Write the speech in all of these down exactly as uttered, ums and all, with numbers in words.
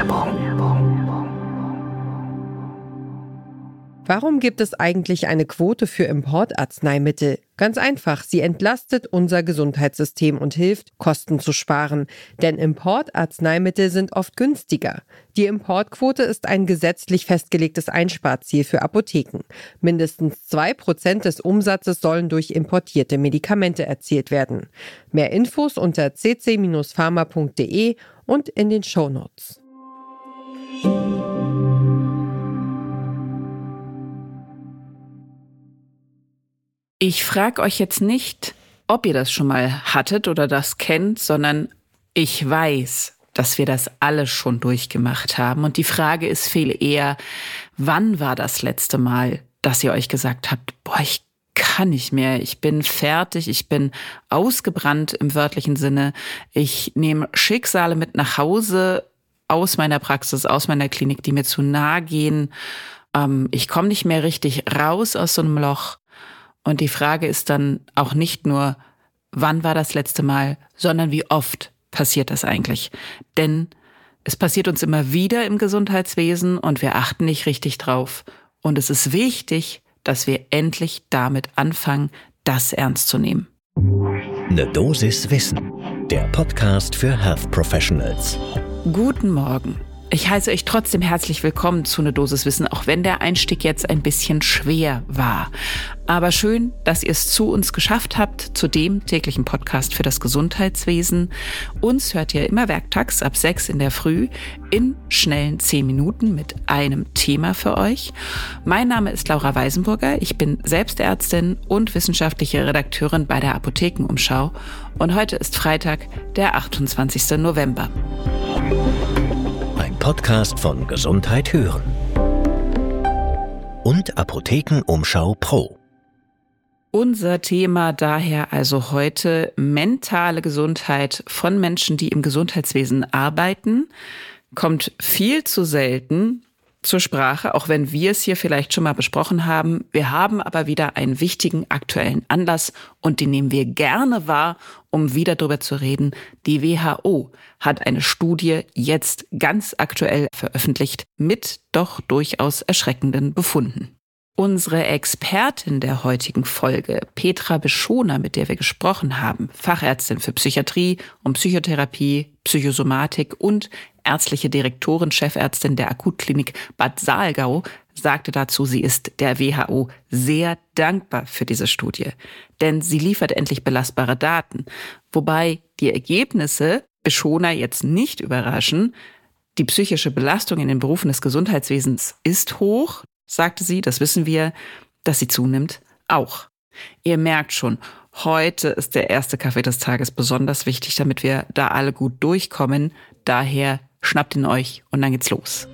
Warum gibt es eigentlich eine Quote für Importarzneimittel? Ganz einfach, sie entlastet unser Gesundheitssystem und hilft, Kosten zu sparen. Denn Importarzneimittel sind oft günstiger. Die Importquote ist ein gesetzlich festgelegtes Einsparziel für Apotheken. Mindestens zwei Prozent des Umsatzes sollen durch importierte Medikamente erzielt werden. Mehr Infos unter c c pharma punkt d e und in den Shownotes. Ich frage euch jetzt nicht, ob ihr das schon mal hattet oder das kennt, sondern ich weiß, dass wir das alle schon durchgemacht haben. Und die Frage ist viel eher, wann war das letzte Mal, dass ihr euch gesagt habt, boah, ich kann nicht mehr, ich bin fertig, ich bin ausgebrannt im wörtlichen Sinne. Ich nehme Schicksale mit nach Hause aus meiner Praxis, aus meiner Klinik, die mir zu nahe gehen. Ähm, ich komme nicht mehr richtig raus aus so einem Loch. Und die Frage ist dann auch nicht nur, wann war das letzte Mal, sondern wie oft passiert das eigentlich? Denn es passiert uns immer wieder im Gesundheitswesen und wir achten nicht richtig drauf. Und es ist wichtig, dass wir endlich damit anfangen, das ernst zu nehmen. Eine Dosis Wissen, der Podcast für Health Professionals. Guten Morgen. Ich heiße euch trotzdem herzlich willkommen zu «Ne Dosis Wissen», auch wenn der Einstieg jetzt ein bisschen schwer war. Aber schön, dass ihr es zu uns geschafft habt, zu dem täglichen Podcast für das Gesundheitswesen. Uns hört ihr immer werktags ab sechs in der Früh in schnellen zehn Minuten mit einem Thema für euch. Mein Name ist Laura Weisenburger, ich bin selbst Ärztin und wissenschaftliche Redakteurin bei der Apothekenumschau. Und heute ist Freitag, der achtundzwanzigster November. Podcast von Gesundheit hören und Apothekenumschau Pro. Unser Thema daher also heute mentale Gesundheit von Menschen, die im Gesundheitswesen arbeiten, kommt viel zu selten zur Sprache, auch wenn wir es hier vielleicht schon mal besprochen haben. Wir haben aber wieder einen wichtigen aktuellen Anlass und den nehmen wir gerne wahr, um wieder darüber zu reden. Die W H O hat eine Studie jetzt ganz aktuell veröffentlicht mit doch durchaus erschreckenden Befunden. Unsere Expertin der heutigen Folge, Petra Bischoner, mit der wir gesprochen haben, Fachärztin für Psychiatrie und Psychotherapie, Psychosomatik und ärztliche Direktorin, Chefärztin der Akutklinik Bad Saalgau, sagte dazu, sie ist der W H O sehr dankbar für diese Studie. Denn sie liefert endlich belastbare Daten. Wobei die Ergebnisse Bischoner jetzt nicht überraschen. Die psychische Belastung in den Berufen des Gesundheitswesens ist hoch, sagte sie, das wissen wir, dass sie zunimmt, auch. Ihr merkt schon, heute ist der erste Kaffee des Tages besonders wichtig, damit wir da alle gut durchkommen. Daher schnappt ihn euch und dann geht's los.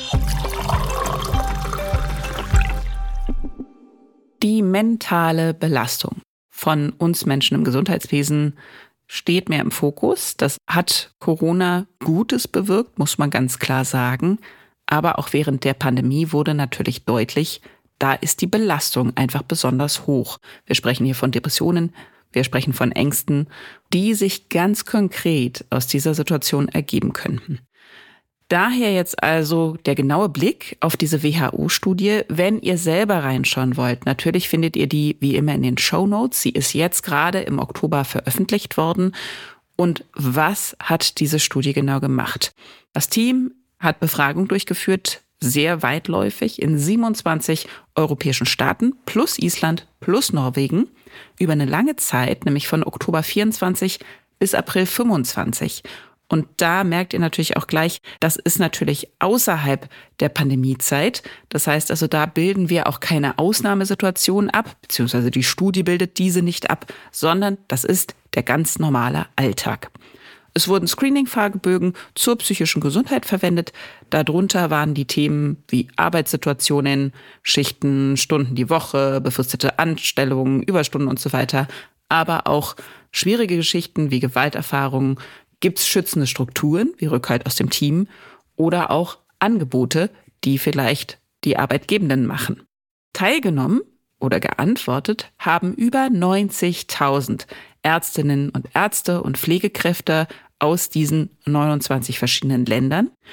Die mentale Belastung von uns Menschen im Gesundheitswesen steht mehr im Fokus. Das hat Corona Gutes bewirkt, muss man ganz klar sagen. Aber auch während der Pandemie wurde natürlich deutlich, da ist die Belastung einfach besonders hoch. Wir sprechen hier von Depressionen, wir sprechen von Ängsten, die sich ganz konkret aus dieser Situation ergeben könnten. Daher jetzt also der genaue Blick auf diese W H O-Studie. Wenn ihr selber reinschauen wollt, natürlich findet ihr die wie immer in den Shownotes. Sie ist jetzt gerade im Oktober veröffentlicht worden. Und was hat diese Studie genau gemacht? Das Team hat Befragung durchgeführt, sehr weitläufig, in siebenundzwanzig europäischen Staaten, plus Island, plus Norwegen, über eine lange Zeit, nämlich von Oktober vierundzwanzig bis April fünfundzwanzig. Und da merkt ihr natürlich auch gleich, das ist natürlich außerhalb der Pandemiezeit. Das heißt also, da bilden wir auch keine Ausnahmesituation ab, beziehungsweise die Studie bildet diese nicht ab, sondern das ist der ganz normale Alltag. Es wurden Screening-Fragebögen zur psychischen Gesundheit verwendet. Darunter waren die Themen wie Arbeitssituationen, Schichten, Stunden die Woche, befristete Anstellungen, Überstunden und so weiter. Aber auch schwierige Geschichten wie Gewalterfahrungen. Gibt es schützende Strukturen wie Rückhalt aus dem Team oder auch Angebote, die vielleicht die Arbeitgebenden machen? Teilgenommen oder geantwortet haben über neunzigtausend Ärztinnen und Ärzte und Pflegekräfte aus diesen neunundzwanzig verschiedenen Ländern.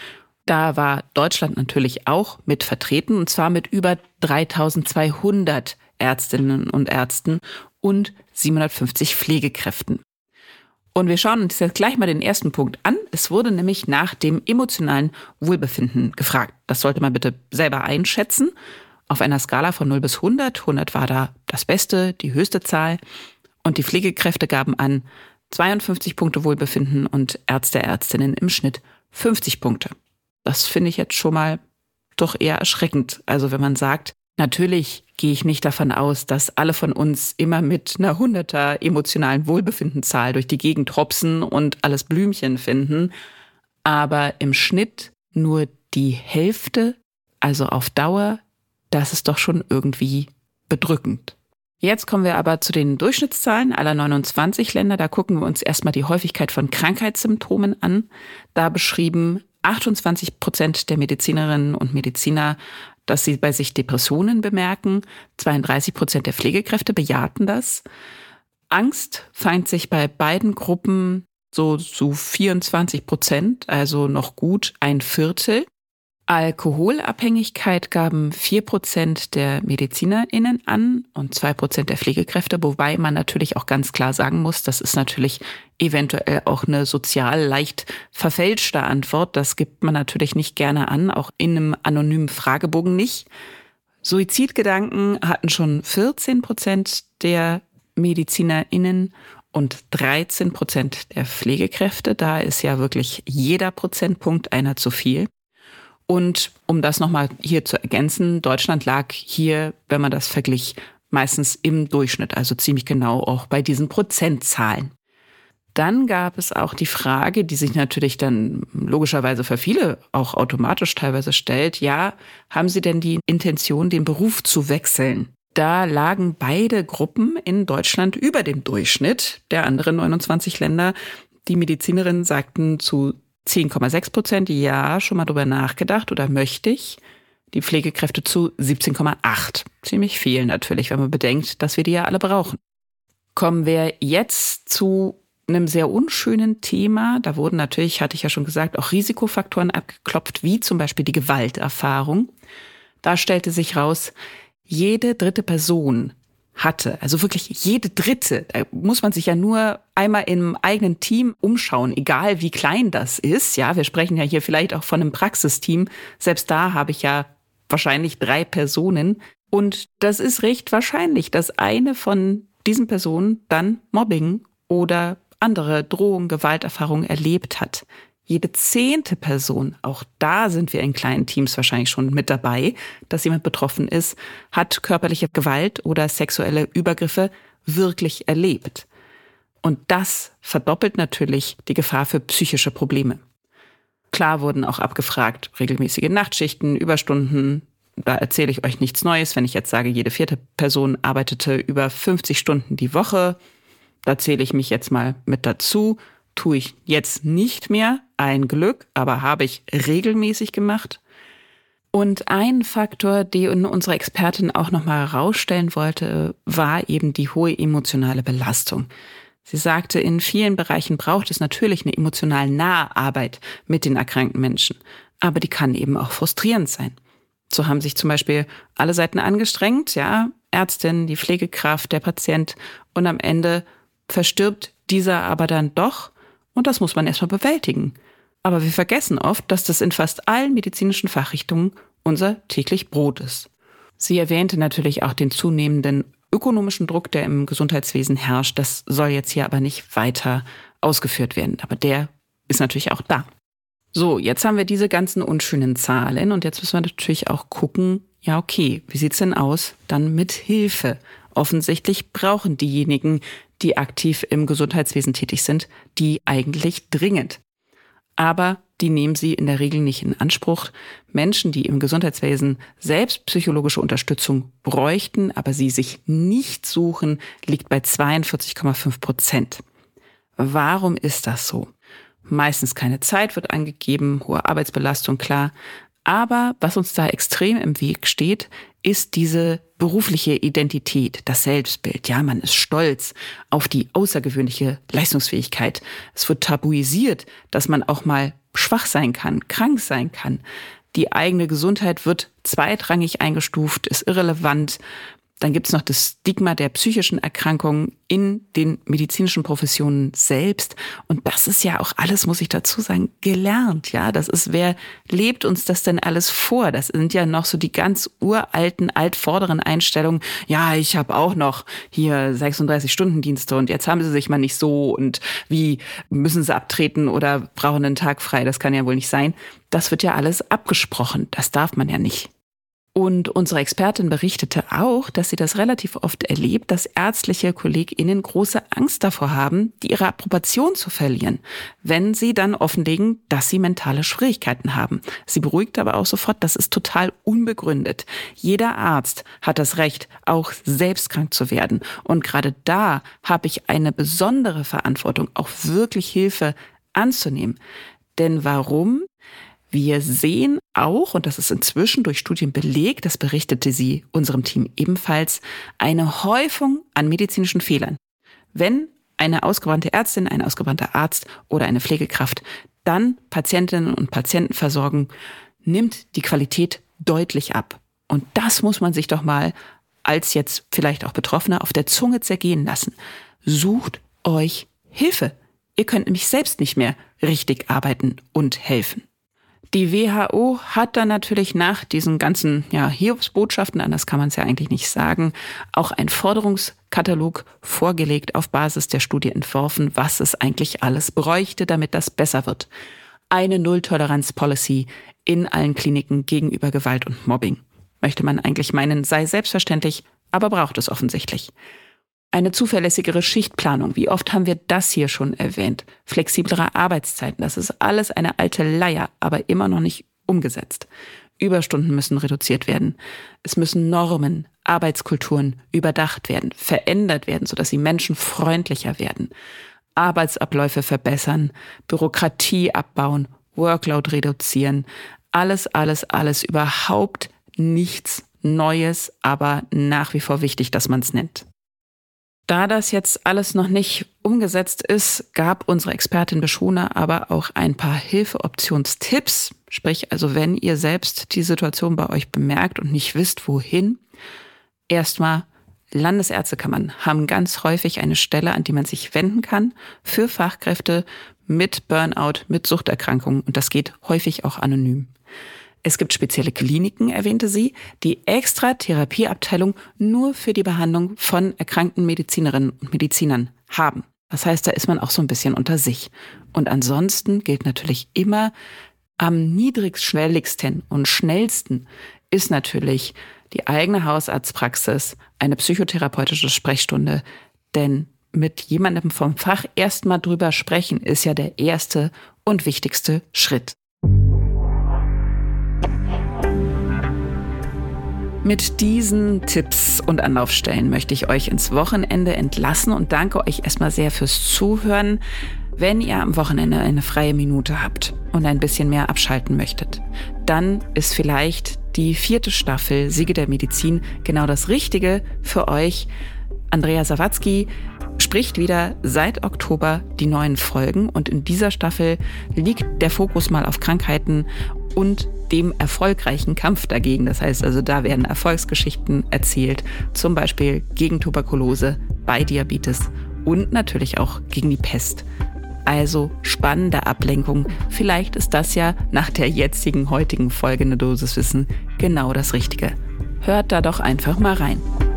Da war Deutschland natürlich auch mit vertreten, und zwar mit über dreitausendzweihundert Ärztinnen und Ärzten und siebenhundertfünfzig Pflegekräften. Und wir schauen uns jetzt gleich mal den ersten Punkt an. Es wurde nämlich nach dem emotionalen Wohlbefinden gefragt. Das sollte man bitte selber einschätzen. Auf einer Skala von null bis hundert. hundert war da das Beste, die höchste Zahl. Und die Pflegekräfte gaben an zweiundfünfzig Punkte Wohlbefinden und Ärzte, Ärztinnen im Schnitt fünfzig Punkte. Das finde ich jetzt schon mal doch eher erschreckend. Also wenn man sagt, natürlich gehe ich nicht davon aus, dass alle von uns immer mit einer hunderter emotionalen Wohlbefindenzahl durch die Gegend hopsen und alles Blümchen finden. Aber im Schnitt nur die Hälfte, also auf Dauer, das ist doch schon irgendwie bedrückend. Jetzt kommen wir aber zu den Durchschnittszahlen aller neunundzwanzig Länder. Da gucken wir uns erstmal die Häufigkeit von Krankheitssymptomen an. Da beschrieben achtundzwanzig Prozent der Medizinerinnen und Mediziner, dass sie bei sich Depressionen bemerken. zweiunddreißig Prozent der Pflegekräfte bejahten das. Angst fand sich bei beiden Gruppen so zu vierundzwanzig Prozent, also noch gut ein Viertel. Alkoholabhängigkeit gaben vier Prozent der MedizinerInnen an und zwei Prozent der Pflegekräfte, wobei man natürlich auch ganz klar sagen muss, das ist natürlich eventuell auch eine sozial leicht verfälschte Antwort. Das gibt man natürlich nicht gerne an, auch in einem anonymen Fragebogen nicht. Suizidgedanken hatten schon vierzehn Prozent der MedizinerInnen und dreizehn Prozent der Pflegekräfte. Da ist ja wirklich jeder Prozentpunkt einer zu viel. Und um das nochmal hier zu ergänzen, Deutschland lag hier, wenn man das verglich, meistens im Durchschnitt, also ziemlich genau auch bei diesen Prozentzahlen. Dann gab es auch die Frage, die sich natürlich dann logischerweise für viele auch automatisch teilweise stellt, ja, haben Sie denn die Intention, den Beruf zu wechseln? Da lagen beide Gruppen in Deutschland über dem Durchschnitt der anderen neunundzwanzig Länder. Die Medizinerinnen sagten zu zehn Komma sechs Prozent, ja, schon mal drüber nachgedacht oder möchte ich. Die Pflegekräfte zu siebzehn Komma acht. Ziemlich viel natürlich, wenn man bedenkt, dass wir die ja alle brauchen. Kommen wir jetzt zu einem sehr unschönen Thema. Da wurden natürlich, hatte ich ja schon gesagt, auch Risikofaktoren abgeklopft, wie zum Beispiel die Gewalterfahrung. Da stellte sich raus, jede dritte Person hatte, also wirklich jede dritte, da muss man sich ja nur einmal im eigenen Team umschauen, egal wie klein das ist. Ja, wir sprechen ja hier vielleicht auch von einem Praxisteam. Selbst da habe ich ja wahrscheinlich drei Personen. Und das ist recht wahrscheinlich, dass eine von diesen Personen dann Mobbing oder andere Drohung, Gewalterfahrung erlebt hat. Jede zehnte Person, auch da sind wir in kleinen Teams wahrscheinlich schon mit dabei, dass jemand betroffen ist, hat körperliche Gewalt oder sexuelle Übergriffe wirklich erlebt. Und das verdoppelt natürlich die Gefahr für psychische Probleme. Klar wurden auch abgefragt, regelmäßige Nachtschichten, Überstunden. Da erzähle ich euch nichts Neues, wenn ich jetzt sage, jede vierte Person arbeitete über fünfzig Stunden die Woche. Da zähle ich mich jetzt mal mit dazu. Tue ich jetzt nicht mehr, ein Glück, aber habe ich regelmäßig gemacht. Und ein Faktor, den unsere Expertin auch nochmal herausstellen wollte, war eben die hohe emotionale Belastung. Sie sagte, in vielen Bereichen braucht es natürlich eine emotional nahe Arbeit mit den erkrankten Menschen, aber die kann eben auch frustrierend sein. So haben sich zum Beispiel alle Seiten angestrengt, ja, Ärztin, die Pflegekraft, der Patient, und am Ende verstirbt dieser aber dann doch. Und das muss man erstmal bewältigen. Aber wir vergessen oft, dass das in fast allen medizinischen Fachrichtungen unser täglich Brot ist. Sie erwähnte natürlich auch den zunehmenden ökonomischen Druck, der im Gesundheitswesen herrscht. Das soll jetzt hier aber nicht weiter ausgeführt werden. Aber der ist natürlich auch da. So, jetzt haben wir diese ganzen unschönen Zahlen und jetzt müssen wir natürlich auch gucken, ja okay, wie sieht's denn aus? Dann mit Hilfe. Offensichtlich brauchen diejenigen, die aktiv im Gesundheitswesen tätig sind, die eigentlich dringend. Aber die nehmen sie in der Regel nicht in Anspruch. Menschen, die im Gesundheitswesen selbst psychologische Unterstützung bräuchten, aber sie sich nicht suchen, liegt bei zweiundvierzig Komma fünf Prozent. Warum ist das so? Meistens keine Zeit wird angegeben, hohe Arbeitsbelastung, klar. Aber was uns da extrem im Weg steht, ist diese berufliche Identität, das Selbstbild. Ja, man ist stolz auf die außergewöhnliche Leistungsfähigkeit. Es wird tabuisiert, dass man auch mal schwach sein kann, krank sein kann. Die eigene Gesundheit wird zweitrangig eingestuft, ist irrelevant. Dann gibt es noch das Stigma der psychischen Erkrankungen in den medizinischen Professionen selbst. Und das ist ja auch alles, muss ich dazu sagen, gelernt. Ja, das ist, wer lebt uns das denn alles vor? Das sind ja noch so die ganz uralten, altvorderen Einstellungen. Ja, ich habe auch noch hier sechsunddreißig-Stunden-Dienste und jetzt haben sie sich mal nicht so und wie müssen sie abtreten oder brauchen einen Tag frei? Das kann ja wohl nicht sein. Das wird ja alles abgesprochen. Das darf man ja nicht. Und unsere Expertin berichtete auch, dass sie das relativ oft erlebt, dass ärztliche KollegInnen große Angst davor haben, die ihre Approbation zu verlieren, wenn sie dann offenlegen, dass sie mentale Schwierigkeiten haben. Sie beruhigt aber auch sofort, das ist total unbegründet. Jeder Arzt hat das Recht, auch selbst krank zu werden. Und gerade da habe ich eine besondere Verantwortung, auch wirklich Hilfe anzunehmen. Denn warum? Wir sehen auch, und das ist inzwischen durch Studien belegt, das berichtete sie unserem Team ebenfalls, eine Häufung an medizinischen Fehlern. Wenn eine ausgebrannte Ärztin, ein ausgebrannter Arzt oder eine Pflegekraft dann Patientinnen und Patienten versorgen, nimmt die Qualität deutlich ab. Und das muss man sich doch mal als jetzt vielleicht auch Betroffener auf der Zunge zergehen lassen. Sucht euch Hilfe. Ihr könnt nämlich selbst nicht mehr richtig arbeiten und helfen. Die W H O hat dann natürlich nach diesen ganzen ja, Hiobsbotschaften, anders kann man es ja eigentlich nicht sagen, auch einen Forderungskatalog vorgelegt, auf Basis der Studie entworfen, was es eigentlich alles bräuchte, damit das besser wird. Eine Null-Toleranz-Policy in allen Kliniken gegenüber Gewalt und Mobbing. Möchte man eigentlich meinen, sei selbstverständlich, aber braucht es offensichtlich. Eine zuverlässigere Schichtplanung, wie oft haben wir das hier schon erwähnt? Flexiblere Arbeitszeiten, das ist alles eine alte Leier, aber immer noch nicht umgesetzt. Überstunden müssen reduziert werden. Es müssen Normen, Arbeitskulturen überdacht werden, verändert werden, sodass sie menschenfreundlicher werden. Arbeitsabläufe verbessern, Bürokratie abbauen, Workload reduzieren. Alles, alles, alles, überhaupt nichts Neues, aber nach wie vor wichtig, dass man es nennt. Da das jetzt alles noch nicht umgesetzt ist, gab unsere Expertin Beschona aber auch ein paar Hilfeoptionstipps. Sprich, also wenn ihr selbst die Situation bei euch bemerkt und nicht wisst, wohin, erstmal Landesärztekammern haben ganz häufig eine Stelle, an die man sich wenden kann für Fachkräfte mit Burnout, mit Suchterkrankungen und das geht häufig auch anonym. Es gibt spezielle Kliniken, erwähnte sie, die extra Therapieabteilung nur für die Behandlung von erkrankten Medizinerinnen und Medizinern haben. Das heißt, da ist man auch so ein bisschen unter sich. Und ansonsten gilt natürlich immer, am niedrigschwelligsten und schnellsten ist natürlich die eigene Hausarztpraxis, eine psychotherapeutische Sprechstunde. Denn mit jemandem vom Fach erstmal drüber sprechen, ist ja der erste und wichtigste Schritt. Mit diesen Tipps und Anlaufstellen möchte ich euch ins Wochenende entlassen und danke euch erstmal sehr fürs Zuhören. Wenn ihr am Wochenende eine freie Minute habt und ein bisschen mehr abschalten möchtet, dann ist vielleicht die vierte Staffel Siege der Medizin genau das Richtige für euch. Andrea Sawatzki spricht wieder seit Oktober die neuen Folgen und in dieser Staffel liegt der Fokus mal auf Krankheiten und dem erfolgreichen Kampf dagegen. Das heißt also, da werden Erfolgsgeschichten erzählt, zum Beispiel gegen Tuberkulose, bei Diabetes und natürlich auch gegen die Pest. Also spannende Ablenkung. Vielleicht ist das ja nach der jetzigen, heutigen Folge eine Dosis Wissen genau das Richtige. Hört da doch einfach mal rein.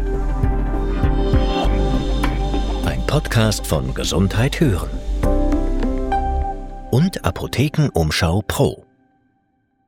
Ein Podcast von Gesundheit hören und Apothekenumschau Pro.